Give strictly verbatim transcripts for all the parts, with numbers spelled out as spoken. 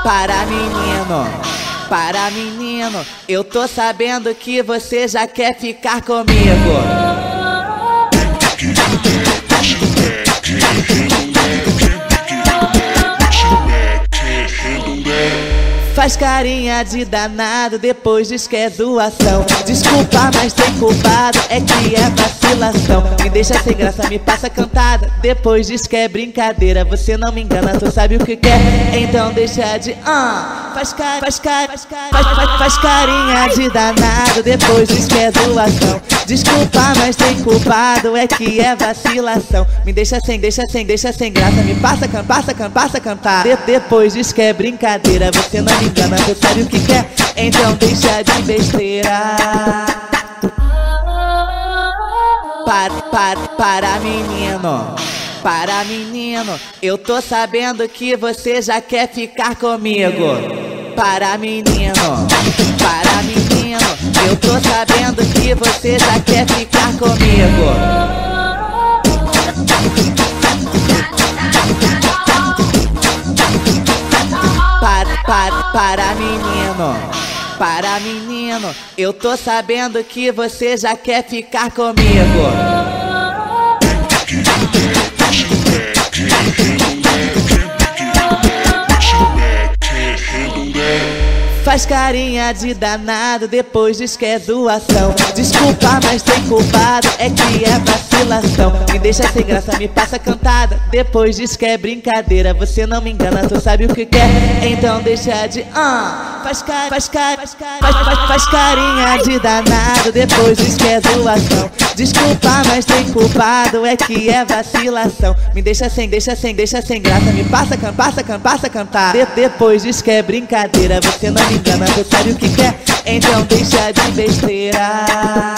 Para menino, para menino, eu tô sabendo que você já quer ficar comigo. Faz carinha de danado, depois diz que é zoação. Desculpa, mas tem culpado, é que é vacilação. Me deixa sem graça, me passa cantada, depois diz que é brincadeira. Você não me engana, tu sabe o que quer, então deixa de... Ah, faz cara, faz cara, faz, faz, faz, faz carinha de danado, depois diz que é zoação. Desculpa, mas tem culpado, é que é vacilação. Me deixa sem, deixa sem, deixa sem graça, me passa, can, passa, can, passa cantar. De, depois diz que é brincadeira, você não me engana, você sabe o que quer, então deixa de besteira. Para, para, para menino, para menino, eu tô sabendo que você já quer ficar comigo. Para menino, para menino, eu tô sabendo que você já quer ficar comigo. Para, para, para menino, para menino, eu tô sabendo que você já quer ficar comigo. Faz carinha de danado, depois diz que é zoação. Desculpa, mas tem culpado, é que é vacilação. Me deixa sem graça, me passa cantada, depois diz que é brincadeira. Você não me engana, tu sabe o que quer, então deixa de... Ah, faz cara, faz cara, faz, faz, faz carinha de danado, depois diz que é zoação. Desculpa, mas tem culpado, é que é vacilação. Me deixa sem, deixa sem, deixa sem graça, me passa, can, passa, can, passa cantar. De, depois diz que é brincadeira, você não me engana, você sabe o que quer, então deixa de besteira.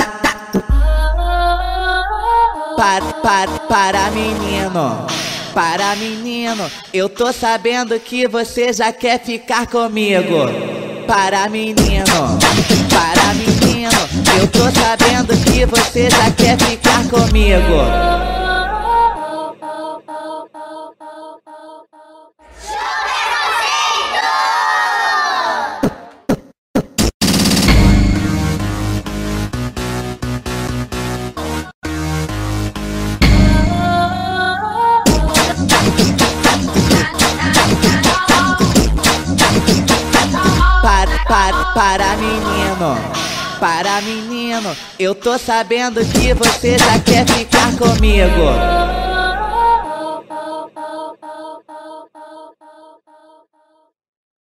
Para, para, para menino, para menino, eu tô sabendo que você já quer ficar comigo. Para menino, para menino, eu tô sabendo que você já quer ficar comigo. Para, para menino, para menino, eu tô sabendo que você já quer ficar comigo.